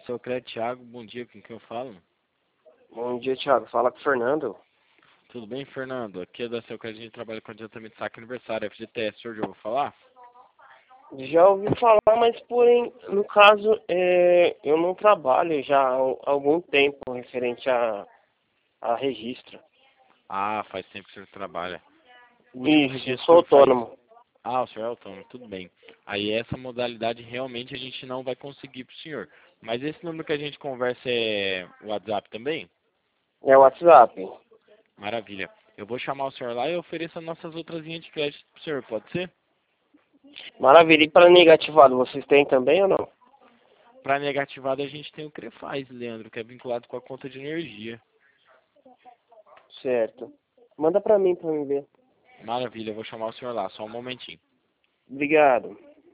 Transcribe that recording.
Sou Crédito Thiago, bom dia, com quem eu falo? Bom dia, Thiago. Fala com o Fernando. Tudo bem, Fernando? Aqui é da Seu Crédito, a gente trabalha com adiantamento de saque aniversário, FGTS, o senhor já ouviu falar? Já ouvi falar, mas porém, no caso, eu não trabalho já há algum tempo referente a registro. Ah, faz tempo que o senhor trabalha. O último Isso, eu registro sou que o senhor faz... autônomo. Ah, o senhor é autônomo, tudo bem. Aí essa modalidade realmente a gente não vai conseguir pro senhor. Mas esse número que a gente conversa é o WhatsApp também? É o WhatsApp. Maravilha. Eu vou chamar o senhor lá e ofereço as nossas outras linhas de crédito pro senhor, pode ser? Maravilha. E para negativado, vocês têm também ou não? Para negativado a gente tem o Crefaz, Leandro, que é vinculado com a conta de energia. Certo. Manda para mim ver. Maravilha, eu vou chamar o senhor lá, só um momentinho. Obrigado.